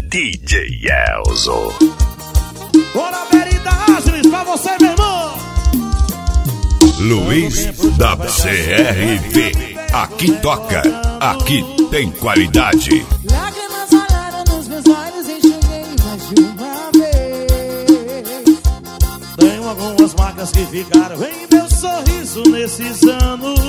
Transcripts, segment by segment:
DJ Elzo. Bora, Merida Aslis, pra você, meu irmão. Luiz da CRV. Aqui toca, aqui tem qualidade. Lágrimas rolaram nos meus olhos, enxuguei mais de uma vez. Tenho algumas marcas que ficaram em meu sorriso nesses anos.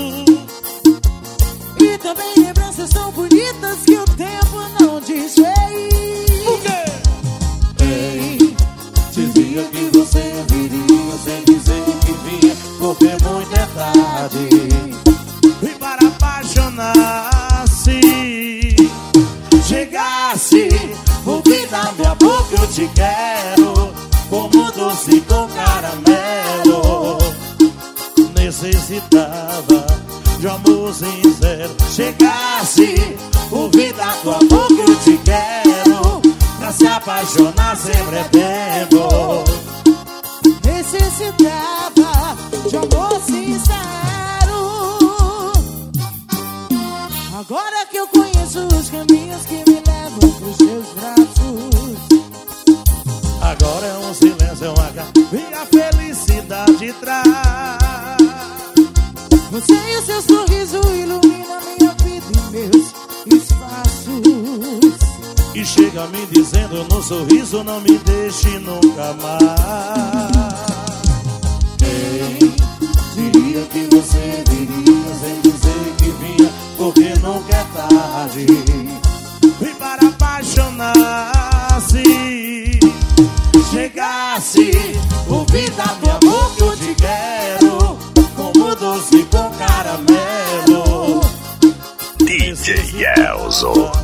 E também lembranças tão bonitas que o tempo não desfez. Por quê? Ei, dizia que você viria sem dizer que vinha, porque muito é tarde. E para apaixonar-se, Chegasse, ouvir da minha boca eu te quero, como doce com caramelo. necessitava de amor sincero. Chegasse, ouvir da tua boca eu te quero, pra se apaixonar sempre é tempo. Necessitava de amor sincero. Agora que eu conheço os caminhos que me levam pros teus braços, Agora é um silêncio, é uma cara, e a felicidade traz. você e o seu sorriso ilumina minha vida e meus espaços. E chega me dizendo no sorriso, não me deixe nunca mais. Quem diria que você viria sem dizer que vinha, porque nunca é tarde. E para apaixonar-se, Chegasse, ouvir da minha boca eu te quero, como doce com caramelo. DJ Elzo.